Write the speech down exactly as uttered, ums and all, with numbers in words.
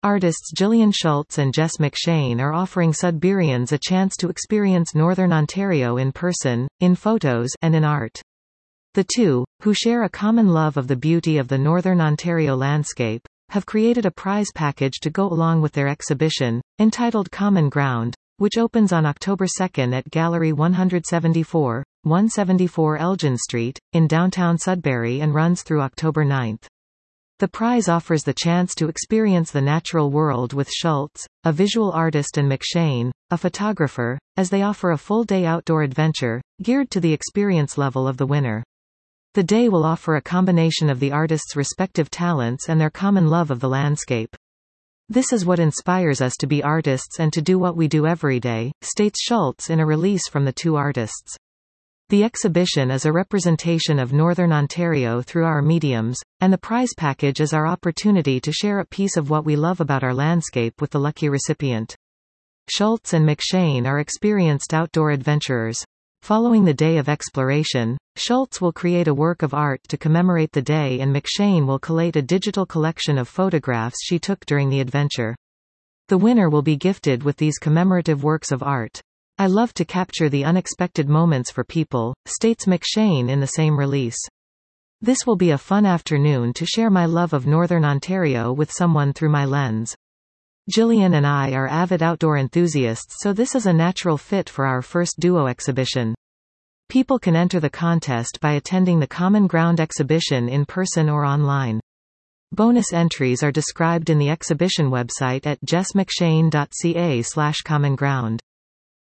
Artists Gillian Schultz and Jess McShane are offering Sudburyans a chance to experience Northern Ontario in person, in photos, and in art. The two, who share a common love of the beauty of the Northern Ontario landscape, have created a prize package to go along with their exhibition, entitled Common Ground, which opens on October second at Gallery one seventy-four, one seventy-four Elgin Street, in downtown Sudbury and runs through October ninth. The prize offers the chance to experience the natural world with Schultz, a visual artist, and McShane, a photographer, as they offer a full-day outdoor adventure, geared to the experience level of the winner. The day will offer a combination of the artists' respective talents and their common love of the landscape. This is what inspires us to be artists and to do what we do every day, states Schultz in a release from the two artists. The exhibition is a representation of Northern Ontario through our mediums, and the prize package is our opportunity to share a piece of what we love about our landscape with the lucky recipient. Schultz and McShane are experienced outdoor adventurers. Following the day of exploration, Schultz will create a work of art to commemorate the day, and McShane will collate a digital collection of photographs she took during the adventure. The winner will be gifted with these commemorative works of art. I love to capture the unexpected moments for people, states McShane in the same release. This will be a fun afternoon to share my love of Northern Ontario with someone through my lens. Gillian and I are avid outdoor enthusiasts, so this is a natural fit for our first duo exhibition. People can enter the contest by attending the Common Ground exhibition in person or online. Bonus entries are described in the exhibition website at jess mcshane dot c a slash common ground.